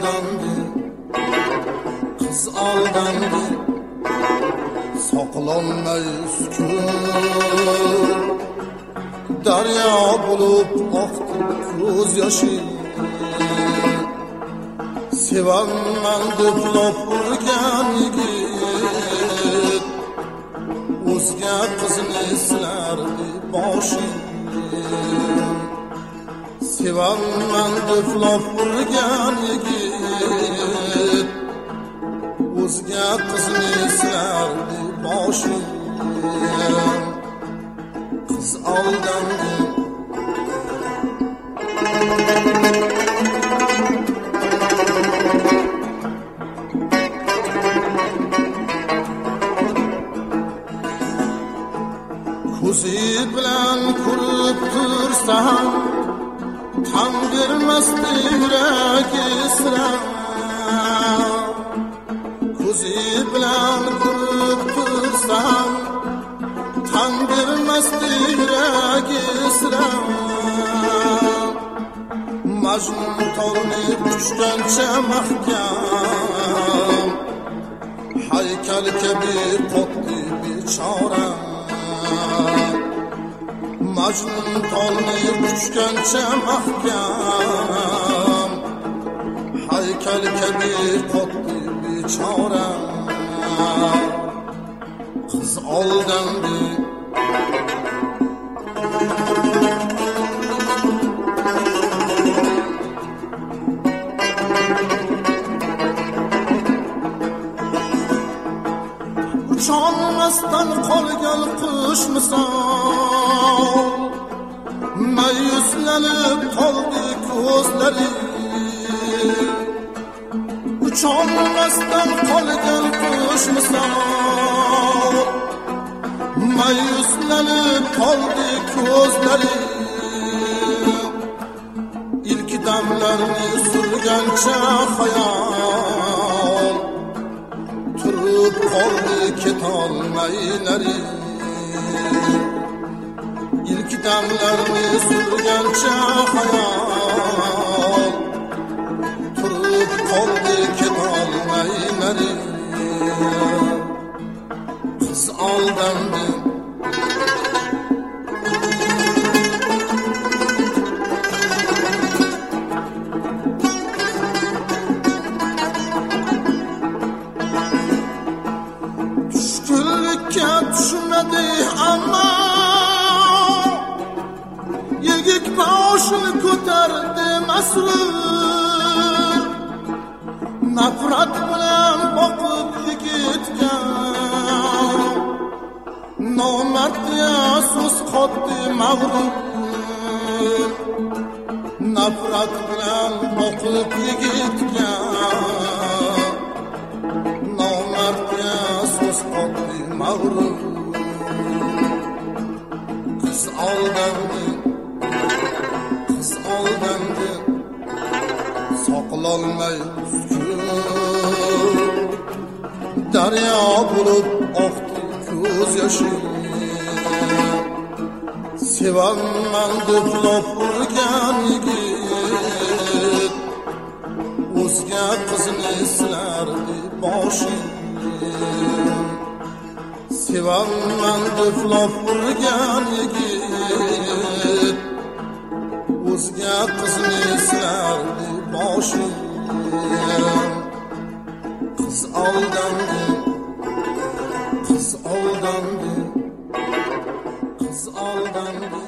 aldandı, kız aldandı, saqlanmayız ko'z. Daryo bo'lib oqdi ko'z yoshi, sevaman deb lop urgan yigit o'zga qizni eslardi boshi. Sevaman deb lop urgan yigit o'zga qizni eslardi boshi. Kız aldandı, ko'zi bilan ko'rib tursam tan bermasdi yuragi sira. Ko'zi bilan ko'rib tursam tan bermasdi yuragi sira. Majnun tornib tushgancha mahkam, haykal kabi qotdi bechora. Majnun tornib tushgancha mahkam, haykal kabi qotdi bechora. Kız aldandı, uçolmasdan qolgan qush misol, mayuslanib qoldi ko'zlari. Uçolmasdan qolgan qush misol, mayuslanib qoldi ko'zlari. İlk damlarni surgancha xayol, turib qoldi ketolmaylari. İlk damlarni surgancha xayol, turib qoldi ketolmaylari. Kız aldandı, tushkunlikka tushmadi ammo yigit boshini ko'tardi masrur. Nafrat bilan boqib yigitga nomardga so'z qotdi mag'rur. Nafrat bilan boqib yigitga nomardga so'z qotdi mag'rur. Kız aldandı, kız aldandı, saqlanmayız ko'z. Daryo bo'lib oqdi ko'z yoshi, sevaman deb lop urgan yigit o'zga qizni eslardi boshi. Sevaman deb lop urgan yigit o'zga qizni eslardi boshi. Kız aldandı, kız aldandı, kız aldandı.